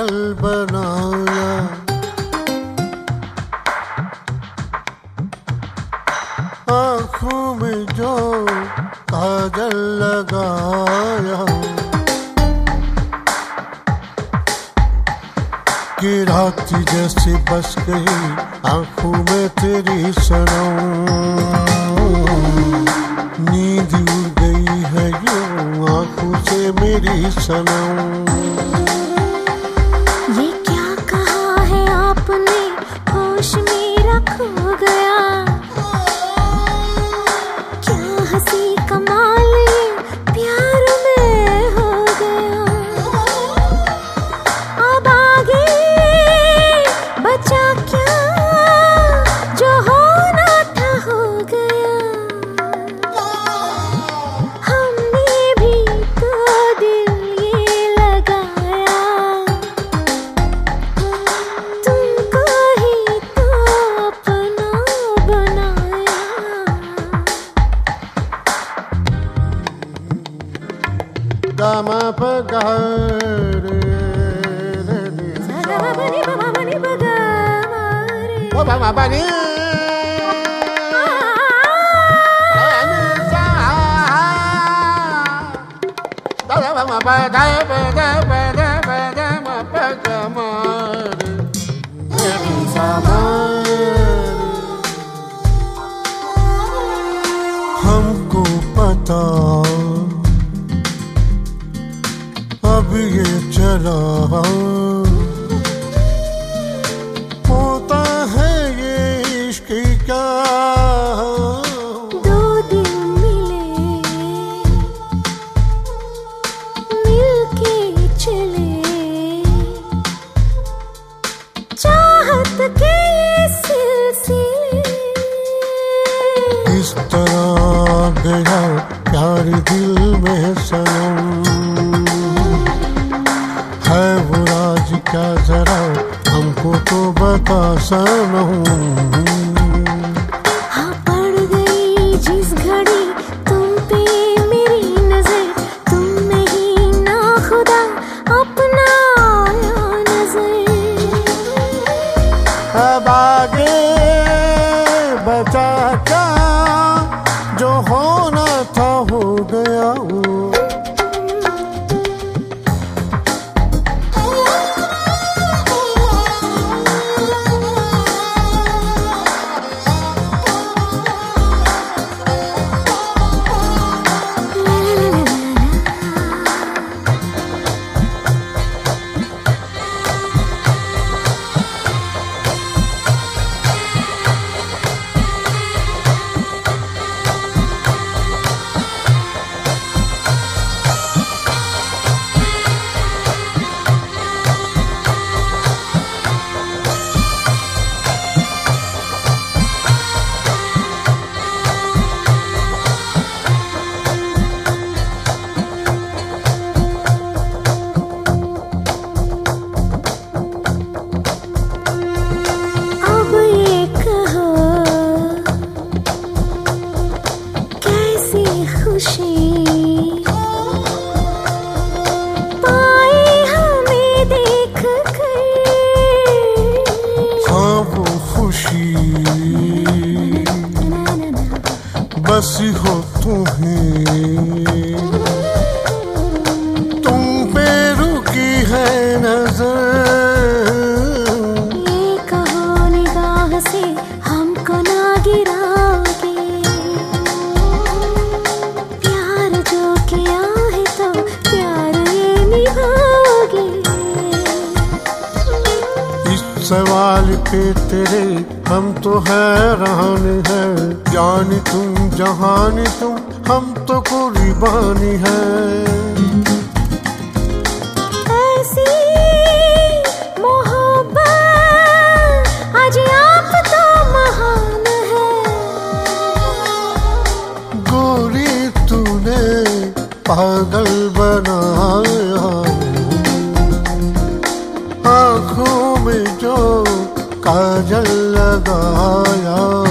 पागल बनाया। आँखों में जो काजल लगाया कि रात जैसे बस गई आँखों में तेरी सनम। नींद उड़ गई है यूं आँखों से मेरी सनम। ये क्या कहा है आपने, होश मेरा खो गया। क्या हंसी कमाल ये प्यार में हो गया। अब आगे बचा क्या, जो होना था हो गया। हमने भी तो दिल ये लगाया, तुमको ही तो अपना बनाया। गामा पगारे बनी बाबा बनी बगा मारे। ओ बाबा बनी हमको पता अब ये चला होता है ये इश्क क्या। दो दिल मिले, मिलके चले, चाहत के ये सिलसिले। इस तरह गया प्यार दिल में सनम। है वो राज क्या जरा हमको तो बता सनम। हाँ पड़ गई जिस घड़ी तुम पे मेरी नजर, तुम नहीं ना खुदा अपना आया नजर। अब आगे बचा क्या, जो होना था हो गया। अब ये कहो कैसी खुशी पाई हमें देख कर। हाँ वो खुशी बस हो तुम्हें, तुम पे रुकी है नजर। ये कहो निगाह से हमको ना गिराओगे। प्यार जो किया है तो प्यार ये निभाओगे। इस सवाल पे तेरे हम तो हैरान हैं। जानी तुम जहानी तुम हम तो कुर्बानी है। ऐसी मोहब्बत आज आप तो महान है। गोरी तूने पागल बनाया। आँखों में जो काजल लगाया।